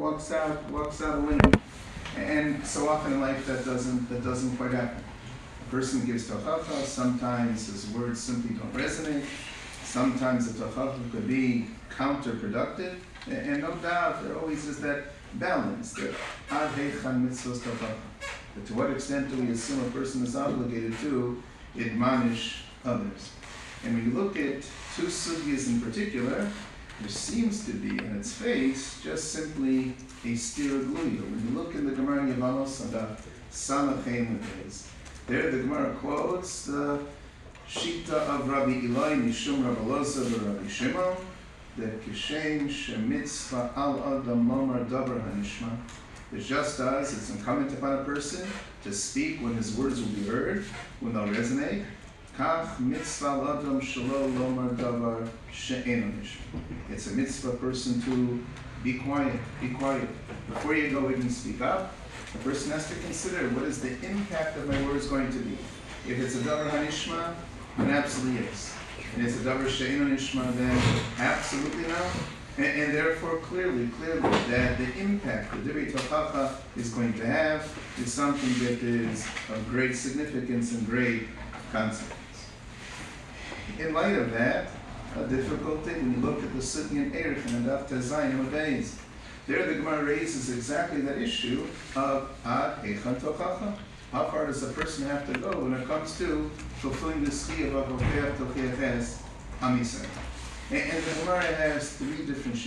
walks out a window. And so often in life that doesn't quite happen. A person gives tochacha, sometimes his words simply don't resonate. Sometimes the tochacha could be counterproductive. And no doubt there always is that balance, that ad heichan mitzvos tochacha. But to what extent do we assume a person is obligated to admonish others? And when you look at two sugyas in particular, there seems to be in its face just simply a stira gluya. When you look in the Gemara Yevamos on the Samachem days, there the Gemara quotes the Shita of Rabbi Eli Mishum Rabbi Loza Rabbi Shimon, that Kishem Shemitzvah Al Adam Lomar Davar Hanishma. It's just as it's incumbent upon a person to speak when his words will be heard, when they'll resonate. Kach mitzvah l'adam shelo lomar davar she'eno nishma. It's a mitzvah person to be quiet, be quiet. Before you go ahead and speak up, the person has to consider what is the impact of my words going to be. If it's a davar hanishma, then absolutely yes. And if it's a davar she'eno nishma, then absolutely no. And therefore, clearly, that the impact that Divrei Tochacha is going to have is something that is of great significance and great consequence. In light of that, a difficulty, when you look at the Sugya in Erech and Daf Tezayin Obeis, there the Gemara raises exactly that issue of ad heichan tochacha. How far does a person have to go when it comes to fulfilling the schiyah of Avokeach Tochiach Am Yisrael? And the Gemara has three different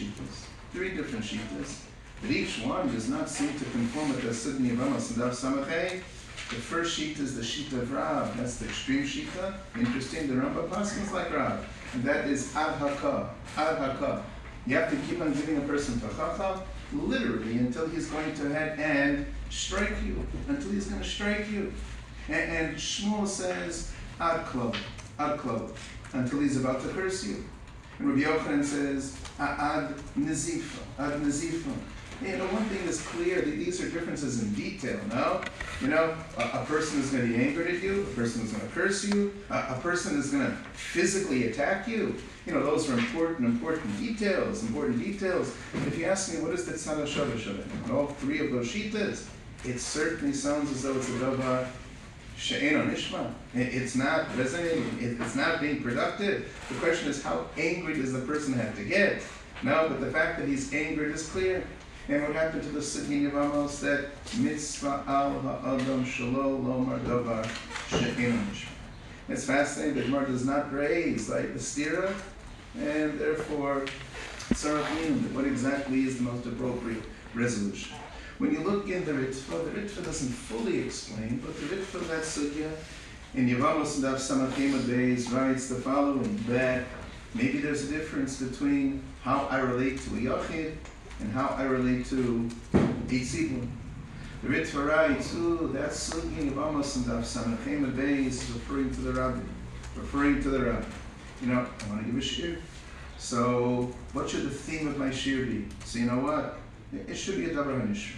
shittas, but each one does not seem to conform with the Sugya of Amos and Daf Samachay. The first sheet is the sheet of Rav. That's the extreme sheetah. Interesting, the Rambam paskins like Rav. And that is ad haka. You have to keep on giving a person tochacha, literally, until he's going to head and strike you. Until he's going to strike you. And Shmuel says, ad klov, until he's about to curse you. And Rabbi Yochanan says, ad nizifa. You know, one thing is clear, that these are differences in detail, no? You know, a person is going to be angered at you, a person is going to curse you, a person is going to physically attack you. You know, those are important details. If you ask me, what is the tzad hashava in all three of those shittas, it certainly sounds as though it's a davar she'eno nishma. It's not resonating, it's not being productive. The question is, how angry does the person have to get? No, but the fact that he's angered is clear. And what happened to the Sugya of Amos, that mitzvah al ha'adam shelo lomar davar she'eno nishma. It's fascinating that Gemara does not raise like the stira, and therefore tzarachim, what exactly is the most appropriate resolution. When you look in the Ritva doesn't fully explain, but the Ritva of that Sugya in Yevamos and Daf Samachim Beis writes the following, that maybe there's a difference between how I relate to a Yachid and how I relate to a Tzibur. The Ritva writes, that Sugya in Yevamos and Daf Samachim Beis is referring to the Rabbi. You know, I want to give a shir. So, what should the theme of my shir be? So you know what? It should be a davar hanishma.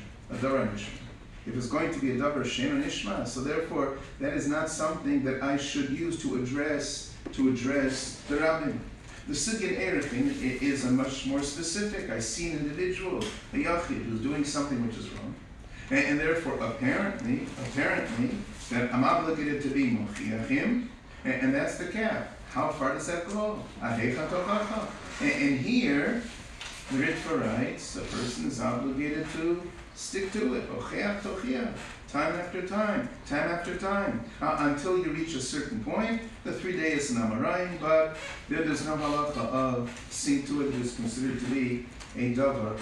If it's going to be a davar she'eno nishma, so therefore that is not something that I should use to address the Rabbi. The Sugya in Erech is a much more specific. I see an individual, a yachid, who's doing something which is wrong, and therefore apparently that I'm obligated to be mochiach him, and that's the cap. How far does that go? And here, the Ritva writes, a person is obligated to stick to it. Time after time. Until you reach a certain point, the 3 days is an amarayim, but there's no halacha of seeing to it is considered to be a davar,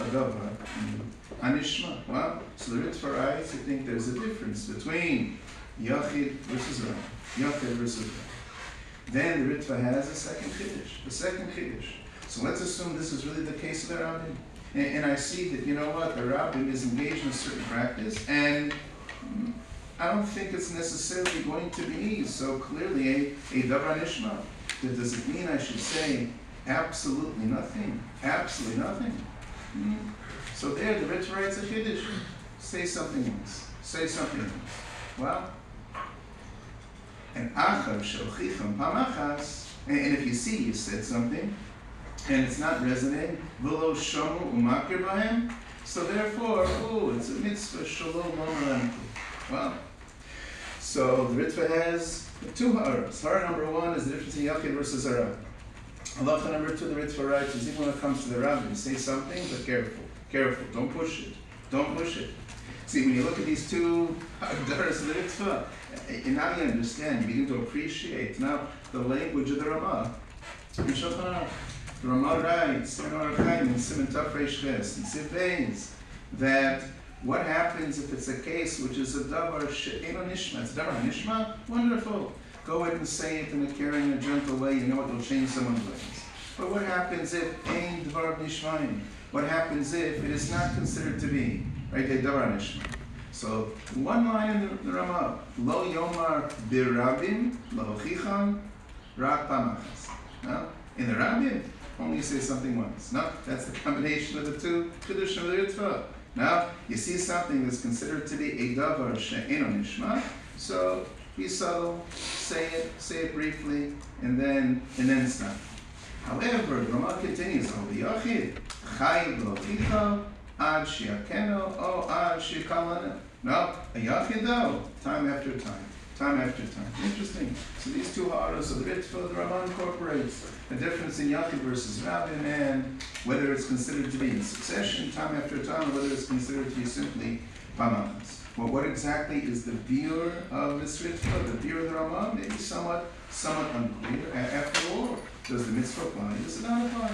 anishma. Well, so the Ritva writes, I think there's a difference between Yachid versus Rav. Then the Ritva has a second chiddush. So let's assume this is really the case of the Rabbin. And I see that, you know what, the Rabbin is engaged in a certain practice, and I don't think it's necessarily going to be so clearly a davar nishma. Does it mean I should say absolutely nothing? So there, the Ritva writes a chiddush. Say something else. Well, and achar shelchicham pamachas, and if you see you said something, and it's not resonating, v'lo shomu umakir b'hem, So therefore, it's a mitzvah shalom omer. Wow. So the Ritva has two haras. Hara number one is the difference in Yachid versus a Rabbi. Halacha number two, the Ritva writes, is even when it comes to the Rabbi, say something, but careful, don't push it. See, when you look at these two hagdaras of the Ritva, now you understand, you begin to appreciate now the language of the Ramah. In Shulchan Aruch, the Ramah writes, in Orach Chaim, in Siman Taf Reish Ches, in Sif Beis, that what happens if it's a case which is a davar she'eno nishma? It's a davar nishma? Wonderful. Go ahead and say it in a caring and gentle way. You know what will change someone's ways. But what happens if ein davar nishmaim? What happens if it is not considered to be right a davar nishma? So one line in the Ramah: Lo yomar birabim lo chicham rak pamachas. No, in the Rabbim only say something once. No, that's the combination of the two Chiddushim of the Ritva. Now, you see something that's considered to be a davar she'eno nishma, so be subtle, say it briefly, and then stop. However, the Ramah continues, "O v'yachid chayiv lo chicha ad she'akeno o ad she'kalana." No, a yachid though, time after time. Interesting. So these two haras of the Ritva, the Ramah incorporates the difference in Yachid versus Rabbim, and whether it's considered to be in succession, time after time, or whether it's considered to be simply pamachas. Well, what exactly is the biur of this Ritva, the biur of the Ramah? Maybe somewhat unclear. After all, does the mitzvah apply? Does it not apply?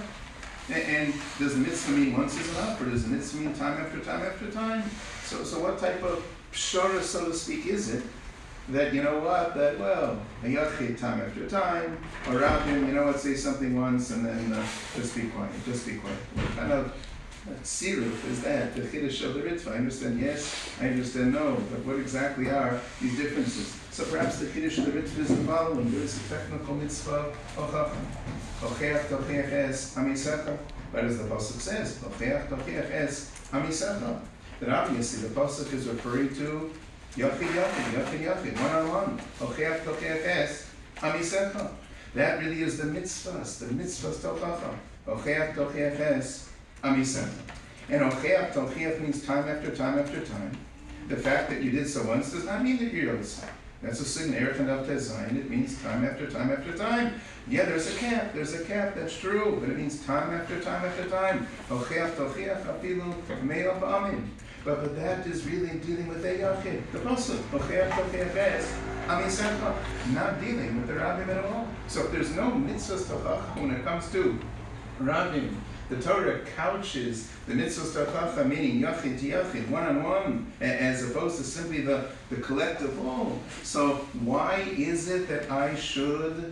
And does the mitzvah mean once is enough, or does the mitzvah mean time after time after time? So what type of pshara, so to speak, is it? That, you know what, a yachid time after time, or Rabbim, say something once and then just be quiet. What kind of siruf is that, the chiddush of the Ritva? I understand yes, I understand no, but what exactly are these differences? So perhaps the chiddush of the Ritva is the following: there is a technical mitzvah, ocheach tocheach es amisecha, but as the pasuk says, ocheach tocheach es amisecha, that obviously the pasuk is referring to Yachid, one-on-one. Ocheach tocheach es amisecha. That really is the mitzvahs tochacha. Ocheach tocheach es amisecha. And ocheach tocheach means time after time after time. The fact that you did so once does not mean that you're Yosef. That's a signal, Erech and Avtei Zayin. It means time after time after time. Yeah, there's a cap, that's true, but it means time after time after time. Ocheach tocheach afilu me'ah ba'amim. But that is really dealing with a yachid. The pasuk, ocheach tocheach es amisecha, not dealing with the Rabbim at all. So if there's no mitzvahs tochacha when it comes to Rabbim, the Torah couches the mitzvahs tochacha, meaning yachid to yachid, one-on-one, as opposed to simply the collective whole. So why is it that I should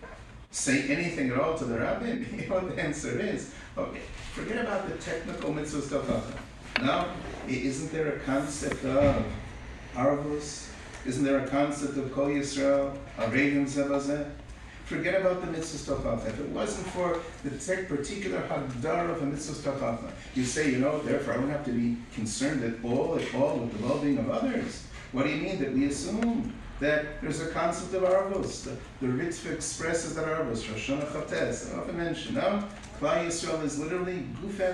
say anything at all to the Rabbim? You know what the answer is? Okay, forget about the technical mitzvahs tochacha. Now, isn't there a concept of arvus? Isn't there a concept of Kol Yisrael, Arevim Zebazeh? Forget about the mitzvahs tochacha. If it wasn't for the particular hagdar of a mitzvahs tochacha, you say, therefore I don't have to be concerned at all with the well-being of others. What do you mean that we assume that there's a concept of arvus? The Ritva expresses that arvus, Rosh Hashanah Chates, I often mention, no? Klal Yisrael is literally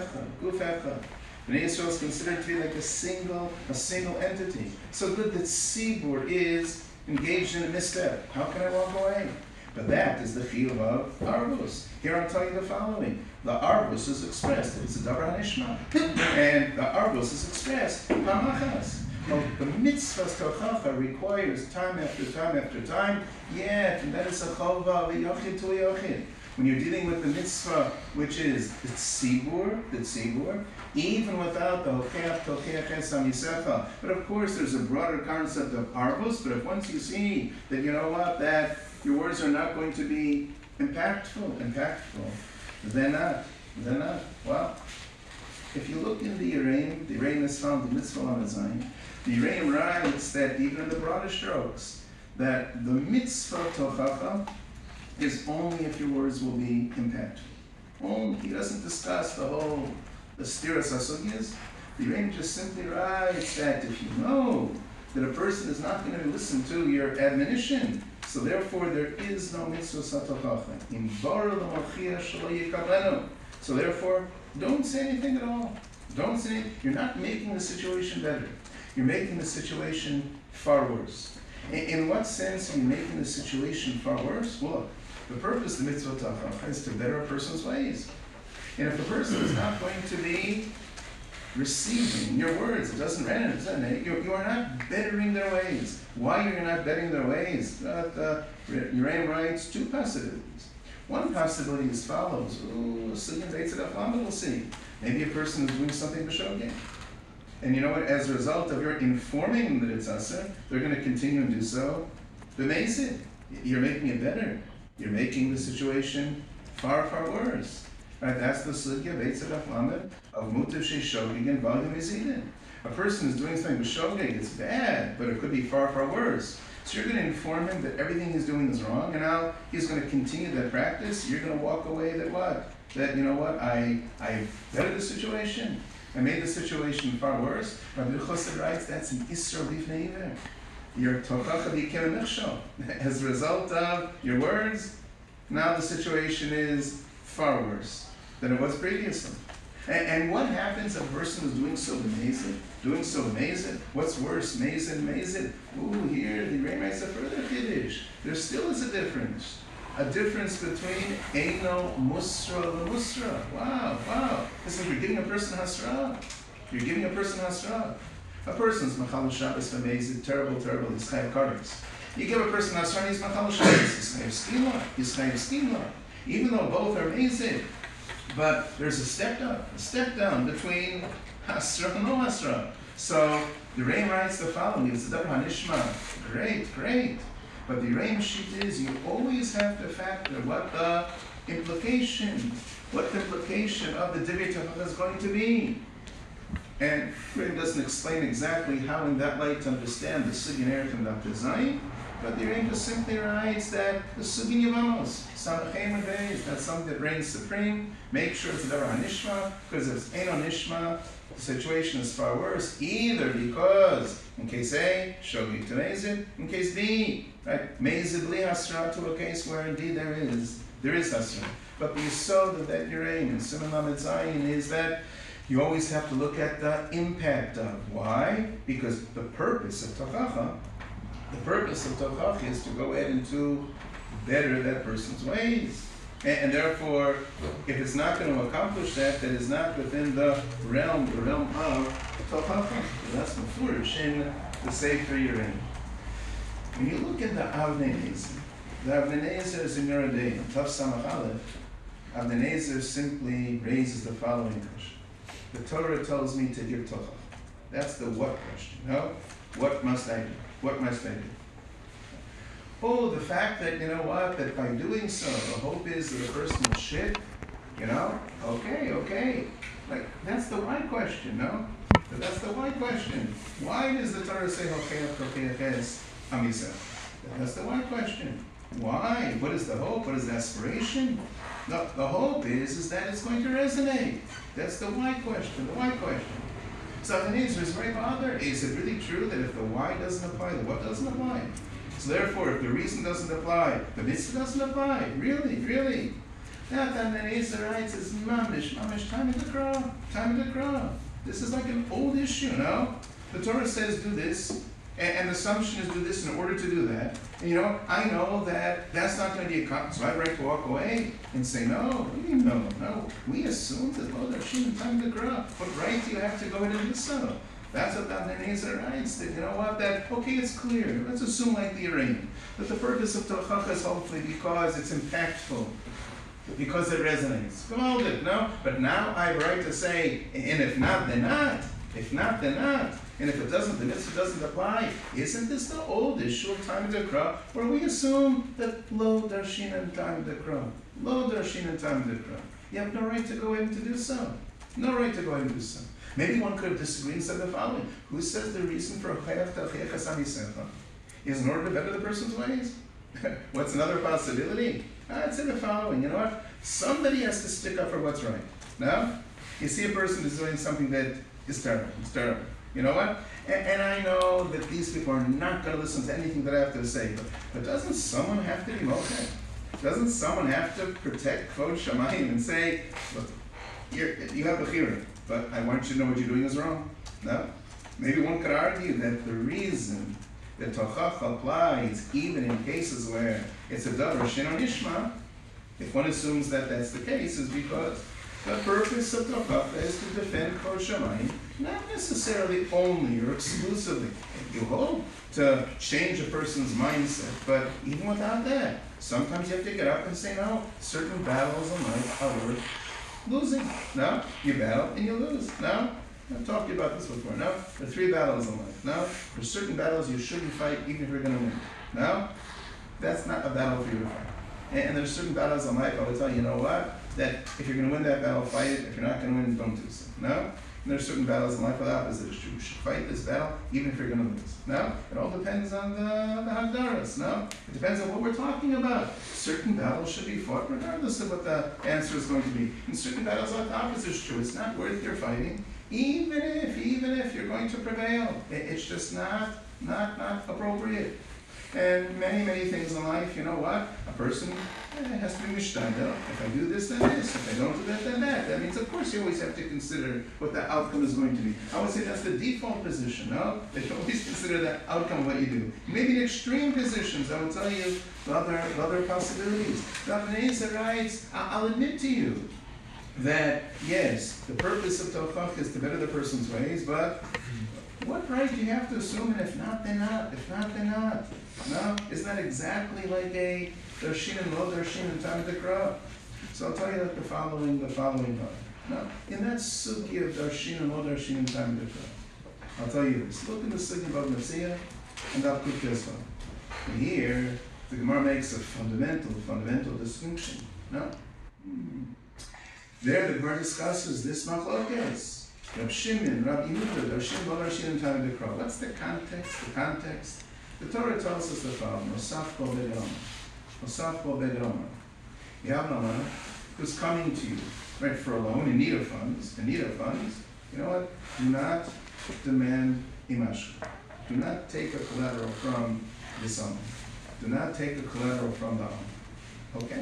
guf. Bnei Yisrael is considered to be like a single entity. So good that Tzibur is engaged in a misstep. How can I walk away? But that is the chiyuv of arvus. Here I'm telling you the following: the arvus is expressed. It's a davar nishma, and the arvus is expressed pamachas. Well, the mitzvahs tochacha requires time after time after time. Yeah, and that is a chalva v'yachid to yachid. When you're dealing with the mitzvah, which is the tzibur, even without the ocheach tocheach es amisecha. But of course, there's a broader concept of arvus. But if once you see that that your words are not going to be impactful, then not. Well, if you look in the Yereim is found in Mitzvah Zayin. The Yereim writes that even in the broader strokes, that the mitzvah tochacha is only if your words will be impactful. He doesn't discuss the stiras hasugyas. The Yereim just simply writes that if you know that a person is not going to listen to your admonition, so therefore there is no mitzvah tochacha. In bara l'malchia shelo yikablenu. So therefore, don't say anything at all. Don't say, you're not making the situation better. You're making the situation far worse. In what sense are you making the situation far worse? Well, look, the purpose of the mitzvah tachacha is to better a person's ways. And if a person is not going to be receiving your words, it doesn't resonate, you are not bettering their ways. Why are you not bettering their ways? Uraim writes two possibilities. One possibility is follows. We'll see. Maybe a person is doing something b'shogeg. And you know what? As a result of your informing them that it's aser, they're going to continue and do so. B'meizid. You're making it better. You're making the situation far, far worse. Right? That's the sugya b'etzad lamed of mutav sheshogeg and v'adim mezidin. A person is doing something b'shogeg. It's bad, but it could be far, far worse. So you're going to inform him that everything he's doing is wrong, and now he's going to continue that practice. You're going to walk away that what? That, you know what, I bettered the situation. I made the situation far worse. Rabbi Chosed writes that's an Isra Lifnei Iver. Your tochacha became a michshol. As a result of your words, now the situation is far worse than it was previously. And what happens if a person is doing so amazing? What's worse, amazing? Ooh, here the Rebbe writes a further kiddush. There still is a difference. A difference between Eino Musra and Musra. Wow. Listen, you're giving a person Hasra. A person's Machal Shabbos amazing, terrible, he's Chayav Karetz. You give a person Hasra and he's Machal Shabbos, he's Chayav Skila. Even though both are amazing, but there's a step down between Hasra and no Hasra. So the Rebbe writes the following, it's the Dabra Hanishma. Great. But the Rebbe sheet is you always have to factor what the implication of the Divrei Torah is going to be. And Rebbe doesn't explain exactly how in that light to understand the Sugin Erech and Dr. Zayin, but the Rebbe just simply writes that the Sugin Yavamos, Samachem and Beis, that's something that reigns supreme. Make sure it's the Davar HaNishma, because if it's Ein HaNishma, the situation is far worse, either because, in case A, Shogeg to Mezid, in case B, right, Mezid Li Hasra, to a case where indeed there is Hasra. But the Yisod of that Yiraim and Siman Lamed Zayin is that you always have to look at the impact of. Why? Because the purpose of Tochacha is to go ahead and to better that person's ways. And therefore, if it's not going to accomplish that is not within the realm of Tochacha. That's Mefurish in the Sefer Yerim. When you look at the Avnei Nezer is in Yerodei, Tav Samach Aleph. Avnei Nezer simply raises the following question. The Torah tells me to give Tochacha. That's the what question. No? What must I do? Oh, the fact that, you know what, that by doing so, the hope is that the person will shit, you know? Okay. Like, that's the why question, no? That's the why question. Why does the Torah say, That's the why question. Why? What is the hope? What is the aspiration? No, the hope is that it's going to resonate. That's the why question, So the answer is very bothered. Is it really true that if the why doesn't apply, the what doesn't apply? So therefore, if the reason doesn't apply, the mitzvah doesn't apply. Really. Now, then the Nezer writes, it's mamish, time of the crowd. This is like an old issue, no? The Torah says do this, and the assumption is do this in order to do that. And you know, I know that that's not going to be accomplished, so I have right to walk away and say, no. We assume that Lo Darshin time of the crowd. What right do you have to go ahead and do so? That's what the Nezer writes, that you know what, that, okay, it's clear. Let's assume like the Iranian, that the purpose of Tochacha is hopefully because it's impactful, because it resonates. Come on, no? But now I have a right to say, and if not, then not. And if it doesn't, the mitzvah doesn't apply. Isn't this the old issue of time of the crowd, where we assume that Lo Darshin and time of the crowd? You have no right to go ahead and to do so. Maybe one could disagree and say the following. Who says the reason for Chayav Ta'achiecha Samisecha is in order to better the person's ways? What's another possibility? I'd say the following. You know what? Somebody has to stick up for what's right. Now, you see a person is doing something that is terrible. It's terrible. You know what? And I know that these people are not going to listen to anything that I have to say. But doesn't someone have to be mocheh? Doesn't someone have to protect Kvod Shamayim and say, look, you have a chira. but I want you to know what you're doing is wrong. No? Maybe one could argue that the reason that tochacha applies even in cases where it's a davar she'eino nishma, if one assumes that that's the case, is because the purpose of tochacha is to defend kol shamayim, not necessarily only or exclusively. You hope to change a person's mindset, but even without that, sometimes you have to get up and say, no, certain battles in life are worth losing. No, you battle and you lose. No, I've talked to you about this before. No, there are 3 battles in life. No, there's certain battles you shouldn't fight even if you're going to win. No, that's not a battle for you to fight. And there's certain battles in life, I would tell you, you know what, that if you're going to win that battle, fight it. If you're not going to win, don't do so. No? And there's certain battles in life where the opposite is true. You should fight this battle even if you're going to lose. No? It all depends on the Hagdaras. No? It depends on what we're talking about. Certain battles should be fought regardless of what the answer is going to be. And certain battles are the opposite is true. It's not worth your fighting, even if you're going to prevail. It's just not appropriate. And many things in life, you know what? A person has to be mishtadel. If I do this, then this. If I don't do that, then that. That means, of course, you always have to consider what the outcome is going to be. I would say that's the default position, no? That you always consider the outcome of what you do. Maybe in extreme positions, I will tell you the other possibilities. Rabbi Eliezer writes, I'll admit to you that, yes, the purpose of tochach is to better the person's ways, but what right do you have to assume? And if not, then not. If not, then not. No? Isn't that exactly like a darshin and lo darshin in time dekra? So I'll tell you the following part. No? In that sugi of darshin and lo darshin in time dekra, I'll tell you this. Look in the sugi of Bava Metzia and Daf Kuf Tesvav. And here, the Gemara makes a fundamental distinction. No? There, the Gemara discusses this machlokes. Rab Shimon, Rab Yehuda, darshin lo darshin in time dekra. What's the context? The Torah tells us the following: Osaf bo bedroma. You have an almana who's coming to you, right, for a loan, in need of funds. You know what? Do not demand imashka. Do not take a collateral from this almana. Do not take a collateral from the almana. Okay?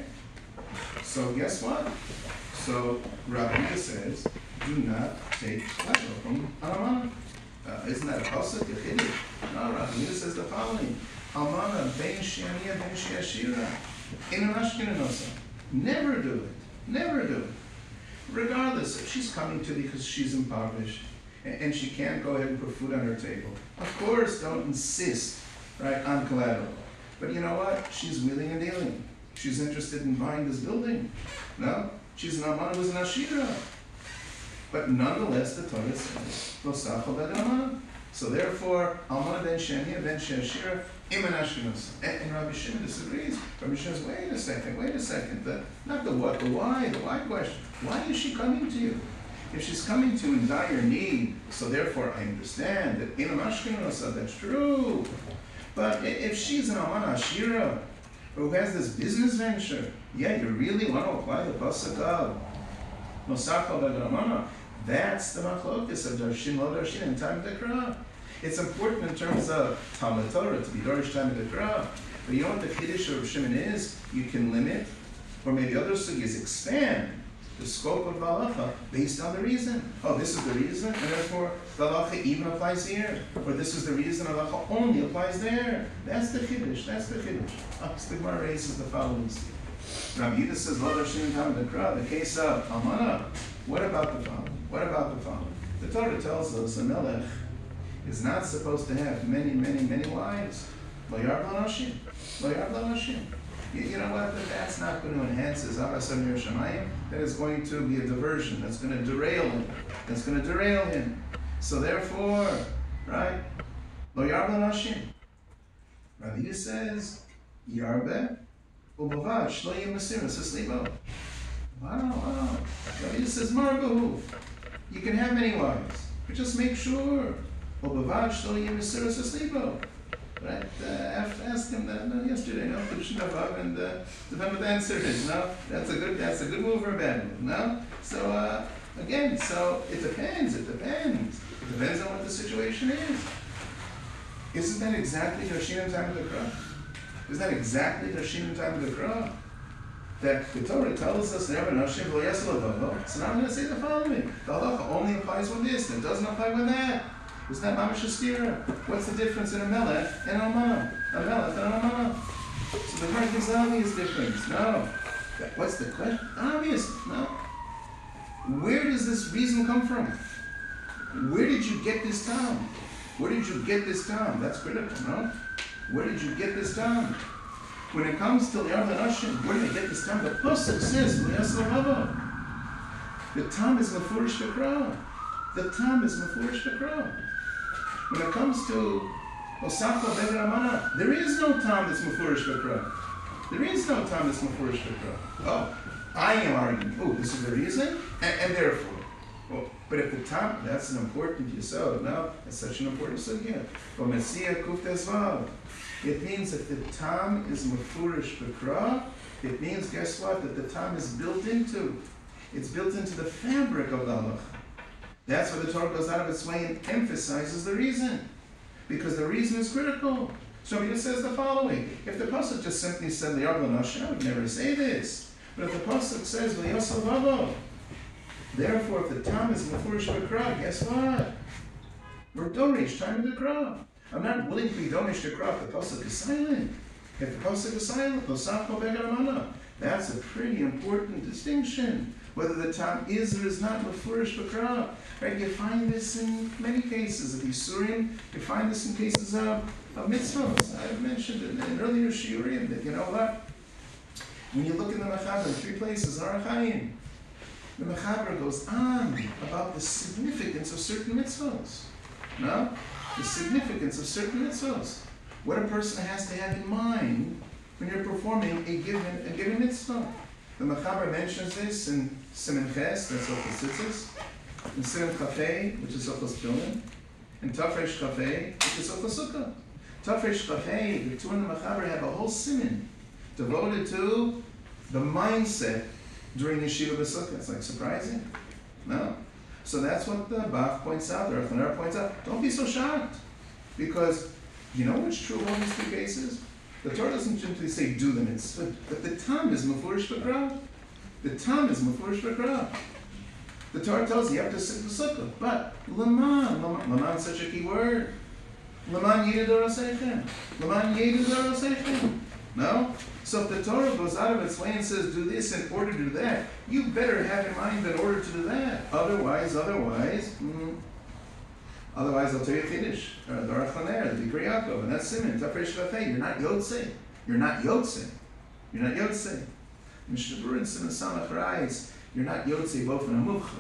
So guess what? So Rabbi says, do not take collateral from an almana. Isn't that a pasuk? No, Rabbi says the following: Almana ben she'aniya ben she'ashira in an ashkenazah. Never do it. Regardless, if she's coming to because she's impoverished and she can't go ahead and put food on her table, of course, don't insist, right, on collateral. But you know what? She's wheeling and dealing. She's interested in buying this building. No, she's an almana who's an ashira. But nonetheless, the Torah says, Lo sachal bed almana. So therefore, almana ben she'aniya ben she'ashira im an ashkenaz. And Rabbi Shimon disagrees. Rabbi Shimon says, wait a second. Not the what, the why question. Why is she coming to you? If she's coming to you in dire need, so therefore I understand that im an ashkenaz, that's true. But if she's an almana ashira, who has this business venture, yeah, you really want to apply the pasuk of Lo sachal bed almana. That's the machlokes of darshin lo darshin in time dekra. It's important in terms of Talmud Torah to be darish time dekra. But you know what the chiddush of Shimon is? You can limit, or maybe other sugis expand the scope of the halacha based on the reason. Oh, this is the reason, and therefore the halacha even applies here. Or this is the reason, the halacha only applies there. That's the chiddush. The Gemara raises the following. Rabbi Yehuda says, Lo darshin in time dekra. The case of almana. What about the following? The Torah tells us a melech is not supposed to have many wives. Lo yarb l'nashim. You know what? That's not going to enhance his avasar ner shamayim. That is going to be a diversion. That's going to derail him. So therefore, right? Lo yarb l'nashim. Rabbi Yehuda says, yarbe u'bavad shlo yim mesiras eslibo. Wow. Rabbi Yehuda says, marbahu. You can have many wives, but just make sure. U'bavad shlo yim mesiras eslibo. Right? I have to ask him that yesterday, no? And depend what the answer is, no? That's a good move or a bad move, no? So again, so it depends. It depends on what the situation is. Isn't that exactly darshin in time of the krah? Isn't that exactly darshin in time of the krah? that the Torah tells us never Nashim Lo Yasel Avavo. So now I'm going to say the following. The halacha only applies with this, and it doesn't apply with that. Isn't that mamash stira? What's the difference in a melech and a almana? A melech and an almana. So the Gemara gives the obvious difference. No. What's the question? Obvious. No. Where does this reason come from? Where did you get this down? Where did you get this down? That's critical, no? Where did you get this down? When it comes to Li'ar L'Nashim, where did they get this down? The Pasuk says, L'Yas L'Hava. The Tam is Mefurish V'Kra. The Tam is Mefurish V'Kra. When it comes to Osafo Beged Amana, there is no Tam that's Mefurish V'Kra. There is no Tam that's Mefurish V'Kra. Oh, I am arguing, oh, this is the reason, and therefore. Well, but if the Tam, that's an important yesod, no, it's such an important sugya. But Messiah Kuftes Vav. It means that the Tam is Mefurish V'Kra. It means, guess what, that the Tam is built into. It's built into the fabric of the halacha. That's why the Torah goes out of its way and emphasizes the reason. Because the reason is critical. So he just says the following. If the Pasuk just simply said, Li'ar L'Nashim, I would never say this. But if the Pasuk says, V'yos L'Vavo, therefore, if the Tam is Mefurish V'Kra, guess what? We're Dorish, time of the Kra. I'm not willing to be Dorish to Kra if the Pasuk is silent. If the Pasuk is silent, Osafo Beged Amana. That's a pretty important distinction. Whether the Tam is or is not Mefurish V'Kra. Right? You find this in many cases of Yisurim. You find this in cases of mitzvahs. I've mentioned it in earlier shiurim that, you know what? When you look in the Mechaber, 3 places, Orach Chaim, the Mechaber goes on about the significance of certain mitzvahs. No? The significance of certain mitzvahs. What a person has to have in mind when you're performing a given mitzvah. The Mechaber mentions this in Siman Ches, that's Ochos Tzitzis, in Siman Chafei, which is Ochos Tefillin, and Tafresh Chafei, which is Ochos Sukkah. Tafresh Chafei, the two in the Mechaber have a whole siman devoted to the mindset during Yeshiva B'Sukkah. It's like surprising? No. So that's what the Bach points out, the Archaner points out. Don't be so shocked. Because you know what's true in all these 2 cases? The Torah doesn't simply say do the mitzvah, but the Tam is Mefurish V'Kra. The Tam is Mefurish V'Kra. The Torah tells you have to sit B'Sukkah, but Laman is such a key word. Laman Yedid Orosechem. Laman Yedid Orosechem. No? So if the Torah goes out of its way and says do this in order to do that, you better have in mind in order to do that. Otherwise, I'll tell you Kiddush, the Orach Chaner, the Dikri Yaakov, and that's Siman, Tafresh Chafei. You're not Yotzei. You're not Yotzei. You're not Yotzei. Mishnah Berurah and Siman Samach writes, you're not Yotzei both in a mukha.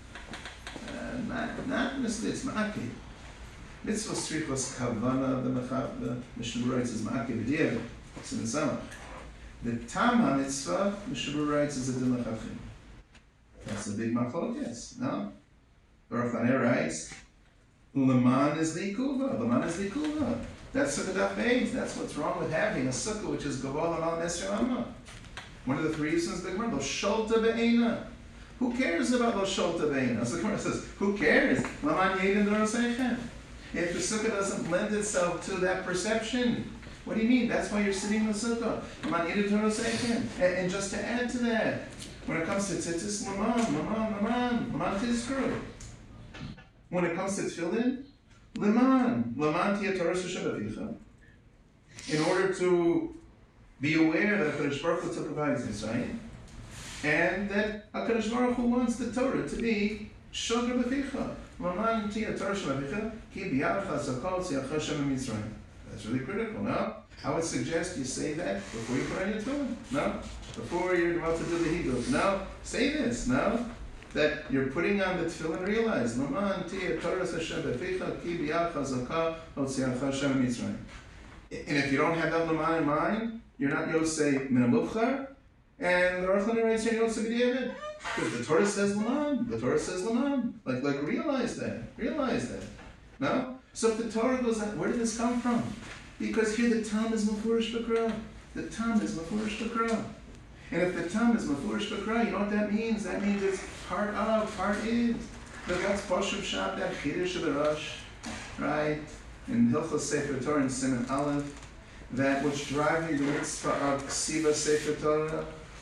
Not Mitzvah, Ma'akid. Mitzvah Strichos Kavana, the Mishnah Berurah writes is Ma'akid B'diavad, Siman Samach. The Tam HaMitzvah, Mishnah Berurah writes is a Din L'chachim. That's a big machlokes, no? Orach Chaner writes, Laman is the Ikuva. That's Sukkah Daf Beis. That's what's wrong with having a Sukkah which is Gavol Amal Nesher Amma. One of the 3 reasons the Gemara, Lo Sholta Be'ena. Who cares about Lo Sholta Be'ena? So the Gemara says, who cares? Laman Yedin Dorosechem. If the Sukkah doesn't lend itself to that perception, what do you mean? That's why you're sitting in the Sukkah. Laman Yedin Dorosechem. And just to add to that, when it comes to Tzitzis, Laman Tizkru. When it comes to tefillin, Laman Tia Torah Shadavicha. In order to be aware that HaKadosh Baruch Hu provides this, right? And that HaKadosh Baruch Hu wants the Torah to be Shadra B'Ficha. Laman Tia Torah Shadavicha, Ki B'Yadcha Zakal Tziacha Shem Mitzrayim. That's really critical, no? I would suggest you say that before you put on your tefillin, no? Before you're about to do the Hidduch, no? Say this, no? That you're putting on the tefillin, realize, Laman Tia Torah Hashem B'Ficha, Ki B'Yadcha Zakal Tziacha Shem Mitzrayim. And if you don't have that Laman in mind, you're not Yosei Min HaMubchar, and the Orach Chaner writes here Yosei B'Diavad. Because the Torah says Laman. Like realize that. No? So if the Torah goes out, where did this come from? Because here the Tam is Mefurish V'Kra. The Tam is Mefurish V'Kra. And if the Tam is Mefurish V'Kra, you know what that means? That means it's part is. Look, that's Poshuv Shab, that Chiddush of the Rosh, right? In Hilchos Sefer Torah in Siman Aleph, that which drives me to the mitzvah of Ksiva Sefer Torah,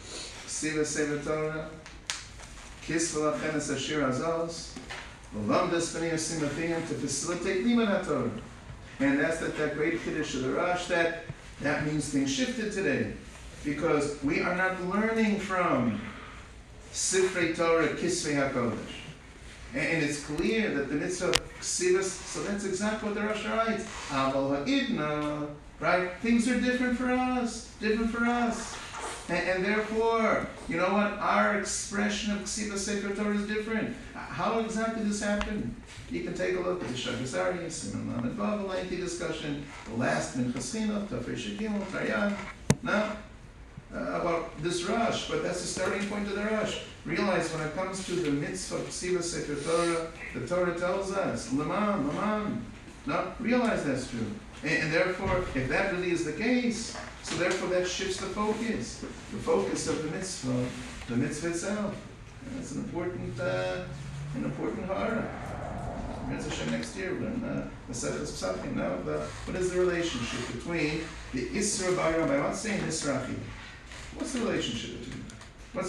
Ksiva Sefer Torah, Kisva Lachenes Ashir Azos, L'Lamdas B'nei Simafiyim, to facilitate Limud HaTorah. And that's that great Kiddush of the Rosh, that means things shifted today. Because we are not learning from Sifrei Torah, Kisvei HaKodesh. And it's clear that the mitzvah Ksivas, so that's exactly what the Rosh writes. Aval Ha'idna, right? Things are different for us. And therefore, you know what? Our expression of Ksiva Sefer Torah is different. How exactly this happened? You can take a look at the Shabbos Aryeh, Simon Lamed Vav, a lengthy discussion. The last Minchas Chinuch, Tafei Shekimel, Taryan. Now, about this Rosh, but that's the starting point of the Rosh. Realize when it comes to the mitzvah of Ksiva Sefer Torah, the Torah tells us, Laman. No, realize that's true. And therefore, if that really is the case, so therefore that shifts the focus. The focus of the mitzvah itself. And that's an important hara. Next year we'll learn the Seches Psachim. Now, what is the relationship between the Isra Bayram? I'm not saying Isra Achim. What's the relationship between them?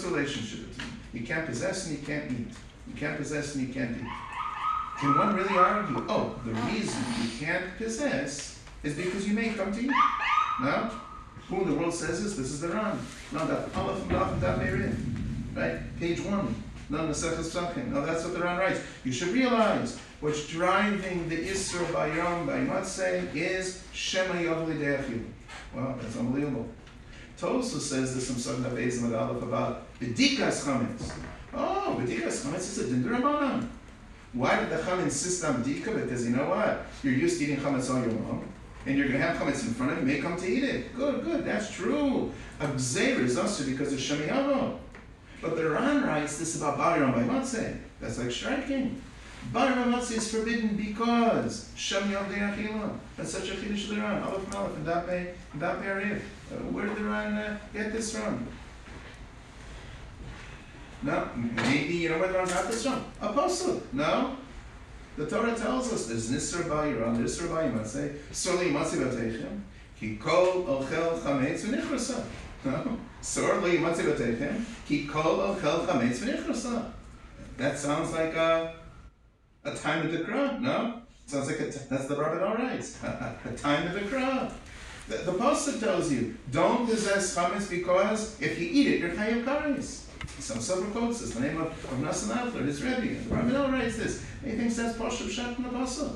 You can't possess and you can't eat. You can't possess and you can't eat. Can one really argue, the reason you can't possess is because you may come to eat? No? Who in the world says this? This is the Ran. No, that Aleph and Daf and Daf Meirin. Right? Page 1. No, Maseches Psachim. No, that's what the Ran writes. You should realize what's driving the Isra Bayram by Matzeh is Shema Yavli De'achilu. Wow, that's unbelievable. Tosu says this from Sogna Beis Amud Aleph about B'dikas Chametz. B'dikas Chametz is a din d'Rabbanan. Why did the Chacham insist on B'dika? Because you know what? You're used to eating Chametz all year long, and you're going to have Chametz in front of you, may come to eat it. Good, that's true. A Gzeir is also because of Shem Yavo. But the Ran writes this about Bayram by Matzeh. That's like striking. Bayram by Matzeh is forbidden because Shem Yavo De'achilu. That's such a Chiddush of the Ran. Aleph and Aleph and Daf Arif. Where did the Ran get this from? No, maybe you know where the Ran got this from? Apostle. No. The Torah tells us there's Nisra Bayram, Nisra Bayram, say, Soli Matzi Batechem, Ki Kol Ochel Chametz V'nichrasa. No. Soli Matzi Batechem, Ki Kol Ochel Chametz V'nichrasa. That sounds like a time of the Qur'an, no? Sounds like that's the Rabbanah writes. A time of the Qur'an. The Pasuk tells you, don't possess chametz because if you eat it, you're chayav kares. Some several quotes this, the name of Nassan Adler, his Rebbe. The Rabbanah writes this. He thinks that's Pashup Pshat in the Pasuk.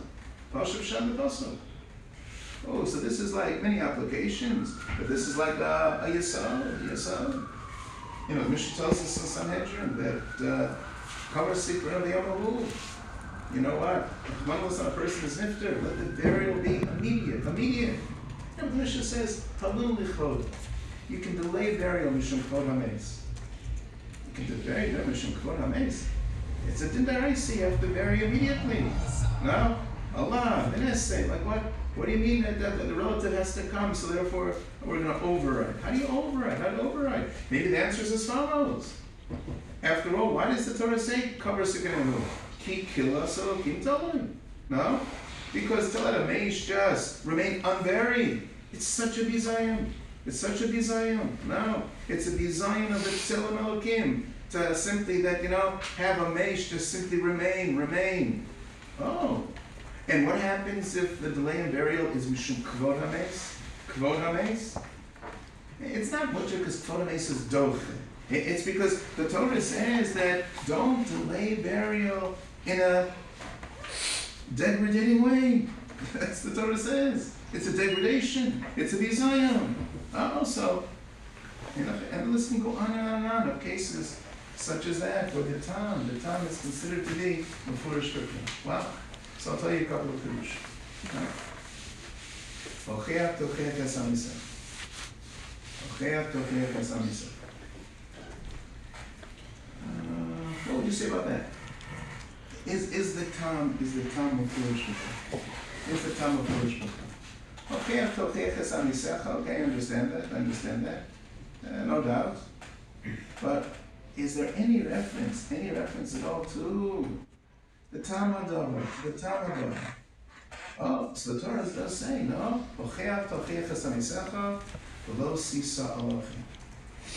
Oh, so this is like many applications, but this is like a Yesod. You know, the Mishnah tells us in Sanhedrin that cover secret of the Yom. You know what? If one was on a person is nifter, let the burial be immediate. And the Mishnah says, Talul lichod. You can delay burial mishum kvod hameis. You can delay burial mishum kvod hameis. It's a din daraisa. You have to bury immediately. No? Allah, say, like what? What do you mean that the relative has to come, so therefore we're going to override? How do you override? Maybe the answer is as follows. After all, why does the Torah say, cover sikanenu? Ki killa so kim tolim? No? Because Telet HaMeish just remain unburied. It's such a bizayim. No, it's a bizayim of the Tzelem Elokim to simply that, have a meish to simply remain. Oh. And what happens if the delay in burial is mishum kvod hameis? It's not much because kvod hameis is doch. It's because the Torah says that don't delay burial in a degrading way. That's the Torah says. It's a degradation. It's a bizayim. So, and the list can go on and on of cases such as that where the Tam is considered to be mefurish quickly. Wow. So I'll tell you a couple of Kiddush. Ocheach tocheach es am Yisrael. What would you say about that? Is the Tam mefurish quickly? Is the Tam mefurish quickly? Okay, I understand that. No doubt. But is there any reference at all to the Talmud? Oh, so the Torah does say, no?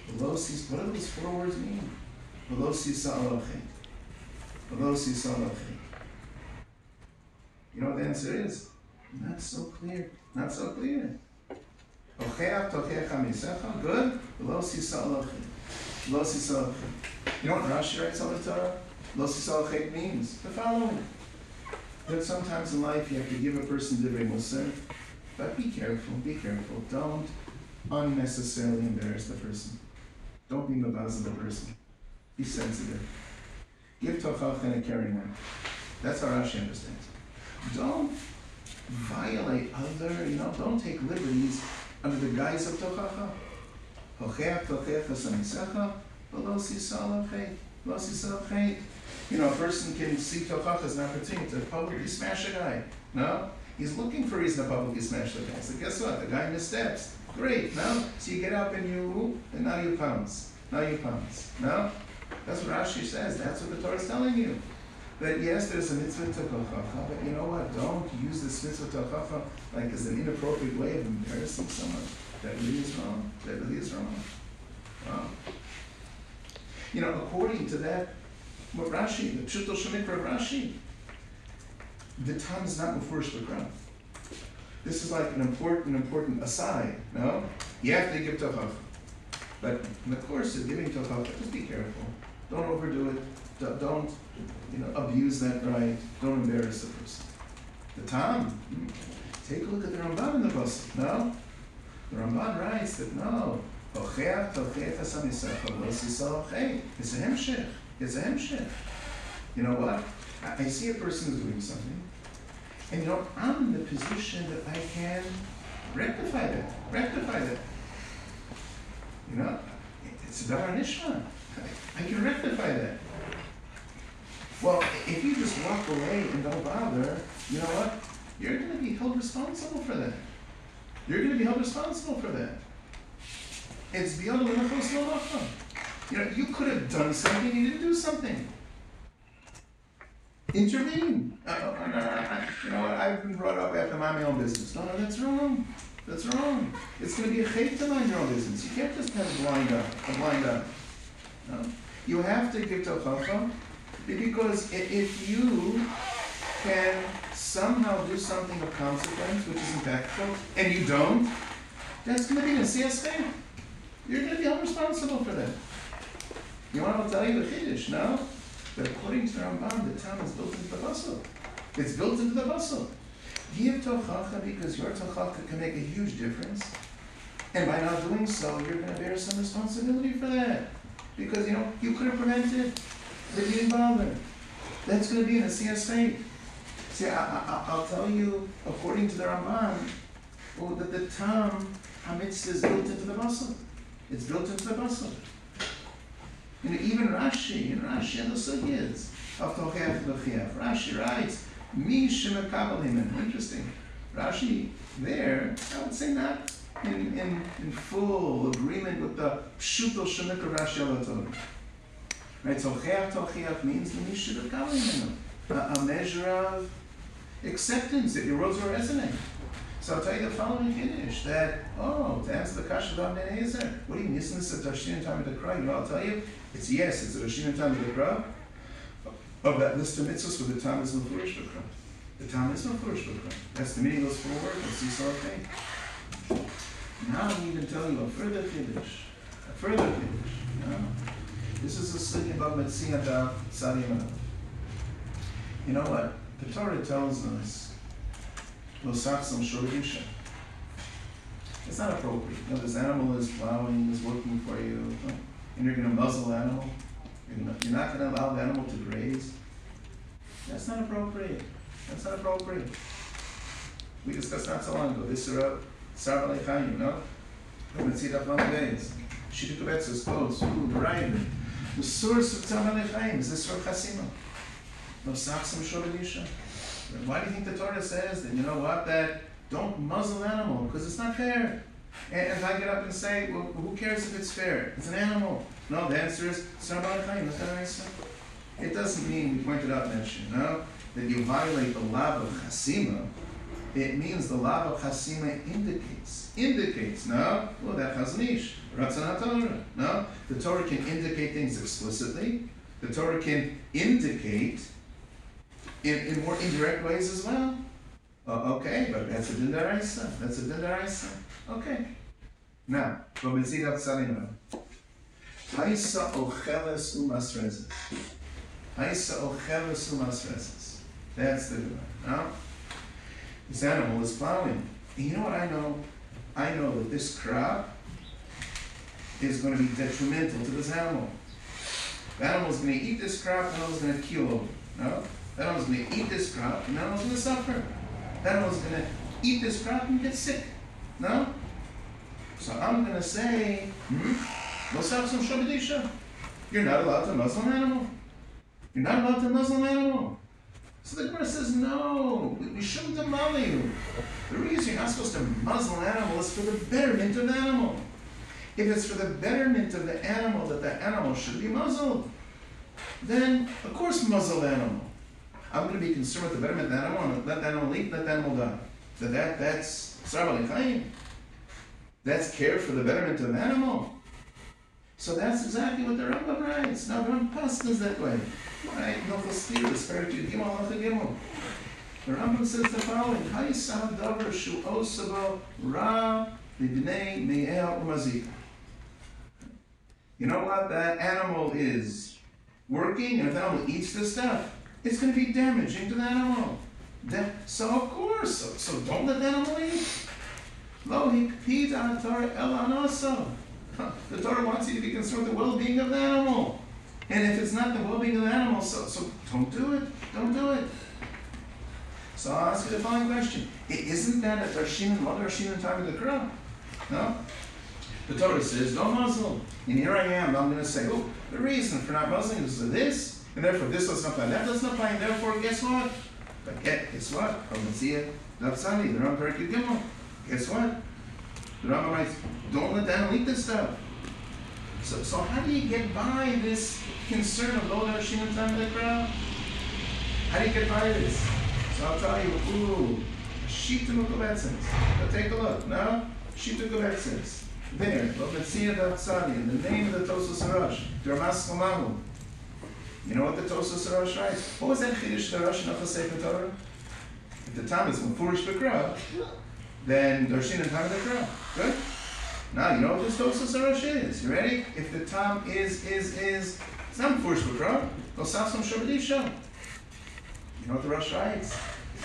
What do those 4 words mean? V'lo sisa alav chet. V'lo sisa alav chet. You know what the answer is? Not so clear. Not so clear. Ocheach tochecha misecha. Good. V'lo sisa alav chet. V'lo sisa alav chet. You know what Rashi writes on the Torah? V'lo sisa alav chet means the following. That sometimes in life you have to give a person divrei musar, but be careful, be careful. Don't unnecessarily embarrass the person. Don't be mabaz of the person. Be sensitive. Give tochach in a caring way. That's how Rashi understands. Don't violate other, don't take liberties under the guise of tochacha. Hocheach tochecha samisecha, v'lo sisa alav chet. V'lo sisa alav chet. A person can see tochach as an opportunity to publicly smash a guy. No? He's looking for a reason to publicly smash the guy. So guess what? The guy missteps. Great, no? So you get up and now you pounce. Now you pounce. No? That's what Rashi says. That's what the Torah is telling you. That yes, there's a mitzvah to tochacha, but you know what? Don't use this mitzvah tochacha like as an inappropriate way of embarrassing someone. That really is wrong. That really is wrong. Wow. According to that, what Rashi, the Pshuto Shemikra Rashi, the tam is not mufurish l'kra. This is like an important aside, no? You have to give tochacha. But in the course of giving tochacha, just be careful. Don't overdo it. Don't abuse that right. Don't embarrass the person. The tam, take a look at the Ramban in the Pasuk, no? The Ramban writes that no, Ocheach tochecha samisecha lo sisa alav chet. It's a hemshech. It's a hemshech. You know what? I see a person who's doing something, and I'm in the position that I can rectify that. It's a davar nishma. I can rectify that. Well, if you just walk away and don't bother, you know what? You're going to be held responsible for that. It's beyond the lachos lo. You could have done something, you didn't do something. Intervene. I've been brought up after my own business. No, that's wrong. It's going to be a chait to mind your own business. You can't just have a blind eye. No? You have to give tochacha, because if you can somehow do something of consequence, which is impactful, and you don't, that's going to be a CSK. You're going to be held responsible for that. You want to tell you the Chiddush, no? But according to the Ramban, the tam is built into the pasuk. It's built into the pasuk. Give tochacha because your tochacha can make a huge difference. And by not doing so, you're going to bear some responsibility for that. Because, you could have prevented, but you didn't bother. That's going to be in a CS state. See, I'll tell you, according to the Ramban, that the tam, hamitzvah is built into the pasuk. It's built into the pasuk. Even Rashi and the Sugyas of Tocheach L'Chiach. Rashi writes, Mi Shemekabel Himen. Interesting. Rashi there, I would say not in full agreement with the Pshuto Shemekah Rashi al Torah. Right, so Tocheach means the Mi Shemekabel Himen. A measure of acceptance that your words will resonate. So I'll tell you the following Kiddush, that, to answer the Kasha of Ben Ezer, what do you mean? Isn't this a Tashin time of the Kra? I'll tell you, it's a Tashin time of the Kra, of that list of mitzvahs where the time is Mefurish L'Kra. The time is Mefurish L'Kra. That's the meaning of those 4 words, let's see something. Now I'm even tell you a further Kiddush. This is a sugya about Metzia da Sadim. You know what? The Torah tells us, it's not appropriate. This animal is plowing, is working for you, and you're going to muzzle the animal. You're not going to allow the animal to graze. That's not appropriate. We discussed not so long ago. This is Sarah Lechaim, When it's up on the days. Shittu Betzos, clothes, food, riding. The source of Sarah Lechaim is the Sor Chasima. No Sachsam Shoradisha. Why do you think the Torah says that, that don't muzzle an animal, because it's not fair? And if I get up and say, well, who cares if it's fair? It's an animal. No, the answer is, it doesn't mean, we pointed out, that you violate the law of chasima It means the lava chasima indicates, no? Well, that chaznish, ratzon HaTorah, no? The Torah can indicate things explicitly. The Torah can indicate in more indirect ways as well. Okay, but that's a din daraisa. Okay. Now, B'mitzid Avtzalim Haisa ocheles umasrezes. That's the good one. No? This animal is plowing. And you know what I know? I know that this crop is going to be detrimental to this animal. The animal is going to eat this crop, the animal is going to keel over. No? The animal is going to eat this crop, and the animal is going to suffer. The animal is going to eat this crop and get sick. No? So I'm going to say, you're not allowed to muzzle an animal. You're not allowed to muzzle an animal. So the Gemara says, no, we shouldn't demolish you. The reason you're not supposed to muzzle an animal is for the betterment of the animal. If it's for the betterment of the animal that the animal should be muzzled, then of course muzzle the animal. I'm going to be concerned with the betterment of the animal and let the animal eat, let the animal die. That's Sarah L'chaim. That's care for the betterment of the animal. So that's exactly what the Rambam writes. Now the Rambam passes that way. Right? The Rambam says the following: you know what? That animal is working, and if the animal eats this stuff, it's going to be damaging to the animal. So of course, so don't let the animal eat. Lo hikpid al Torah el anaso. The Torah wants you to be concerned with the well-being of the animal. And if it's not the well-being of the animal, so don't do it. Don't do it. So I'll ask you the following question. Isn't that a darshin and what darshin in time of the crop? No? The Torah says, don't muzzle. And here I am, I'm going to say, oh, the reason for not muzzling is this, and therefore this doesn't apply, that doesn't apply, and therefore guess what? But guess what? The Rambam Perek Gimel. Guess what? The Rambam writes, don't let the animal eat this stuff. So how do you get by this concern of lo darshin in time of the crop? How do you get by this? So I'll tell you, Shita Mukovetzins. But take a look, no? Shita Mukovetzins. There, Lovetzia Datsadi, in the name of the Tosos Harosh, Dermas Lamahu. You know what the Tosos Harosh writes? What was that Chiddush Harosh in the Sefer Torah? If the Tam is Mufurish B'Kra, then Darshin in time of the Kra. Good? Now, you know what this Tosos Harosh is. You ready? If the Tam is, it's not Mufurish B'Kra, go Sasam Shabadisha. You know what the Rosh writes?